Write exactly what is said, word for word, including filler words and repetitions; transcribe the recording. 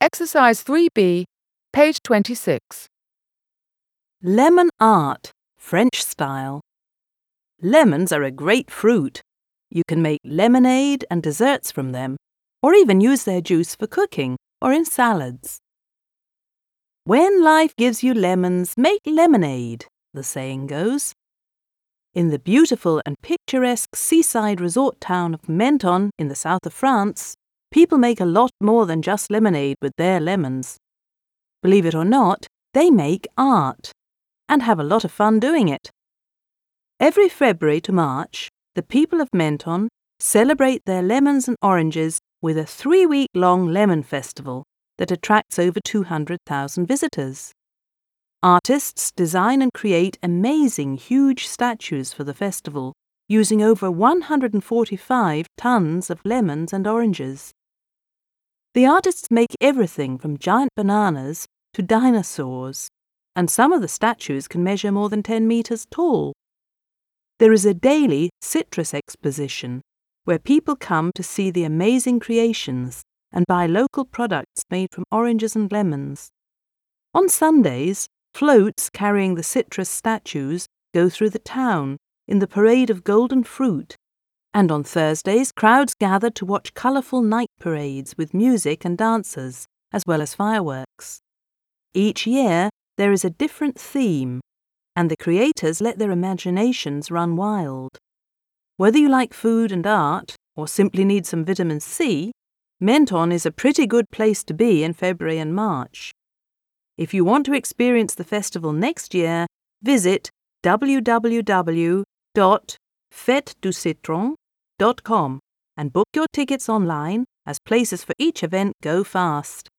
Exercise three B, page twenty-six. Lemon art, French style. Lemons are a great fruit. You can make lemonade and desserts from them, or even use their juice for cooking or in salads. When life gives you lemons, make lemonade, the saying goes. In the beautiful and picturesque seaside resort town of Menton in the south of France, people make a lot more than just lemonade with their lemons. Believe it or not, they make art and have a lot of fun doing it. Every February to March, the people of Menton celebrate their lemons and oranges with a three-week-long lemon festival that attracts over two hundred thousand visitors. Artists design and create amazing huge statues for the festival using over one hundred forty-five tons of lemons and oranges. The artists make everything from giant bananas to dinosaurs, and some of the statues can measure more than ten meters tall. There is a daily citrus exposition where people come to see the amazing creations and buy local products made from oranges and lemons. On Sundays, floats carrying the citrus statues go through the town in the parade of golden fruit, and on Thursdays crowds gather to watch colourful night parades with music and dancers, as well as fireworks. Each year there is a different theme, and the creators let their imaginations run wild. Whether you like food and art, or simply need some vitamin C, Menton is a pretty good place to be in February and March. If you want to experience the festival next year, visit w w w dot fete du citron dot com and book your tickets online, as places for each event go fast.